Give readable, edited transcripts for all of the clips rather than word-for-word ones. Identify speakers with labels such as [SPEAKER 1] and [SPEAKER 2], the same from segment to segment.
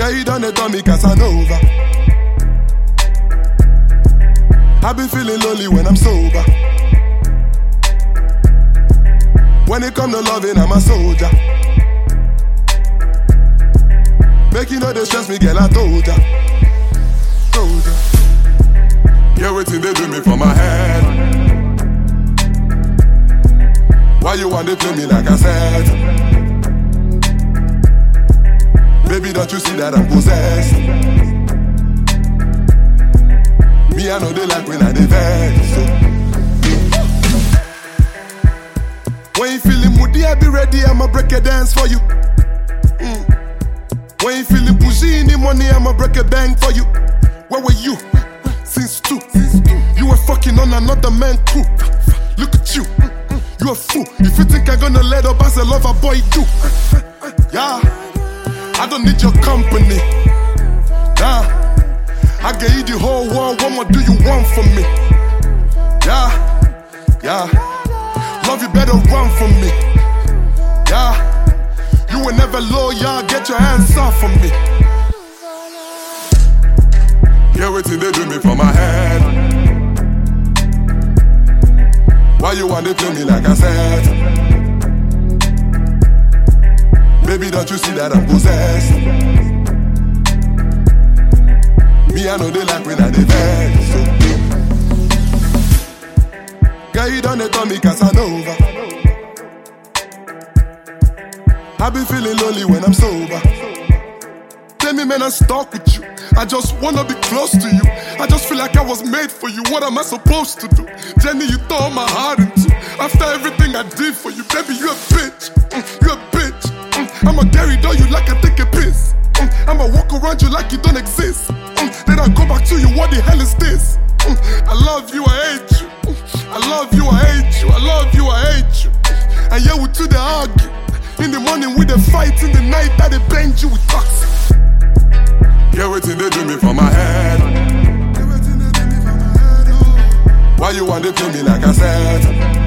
[SPEAKER 1] Girl, you done it on me, Casanova. I be feeling lonely when I'm sober. When it come to loving, I'm a soldier. Make you know they stress me, girl, I told ya. Told ya. Yeah, waiting they do me for my head. Why you want to play me like I said? Baby, don't you see that I'm possessed? Me, I know they like when I dey vex, so. When you feeling moody, I be ready, I'ma break a dance for you. When you feeling pushy in the money, I'ma break a bank for you. Where were you? Since two. You were fucking on another man crew. Look at you, you a fool. If you think I'm gonna let up as a lover boy, do. Yeah, I don't need your company. Nah, I gave you the whole world. What more do you want from me? Yeah, love you better run from me. Yeah, you were never loyal. Get your hands off from me. Yeah, waiting they do me for my head. Why you want to play me like I said? Baby, don't you see that I'm possessed? Me, I know they like when I dey vex, so. Girl, you done it on me, Casanova. I be feeling lonely when I'm sober. Tell me, man, I'm stuck with you. I just wanna be close to you. I just feel like I was made for you. What am I supposed to do? Jenny, you tore my heart into. After everything I did for you, baby, you a bitch. You a bitch. I'ma carry down you like I take a piss. I'ma walk around you like you don't exist. Then I go back to you, what the hell is this? I love you, I hate you. I love you, I hate you. I love you, I hate you. And yeah, we two they argue. In the morning we dey fight, in the night that they bend you with toxic. Yeah, waiting they do me for my head. Why you want to play me like I said?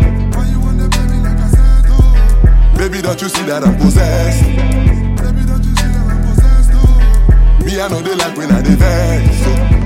[SPEAKER 1] Baby, don't you see that I'm possessed? Me, I know they like when I dey vex, so.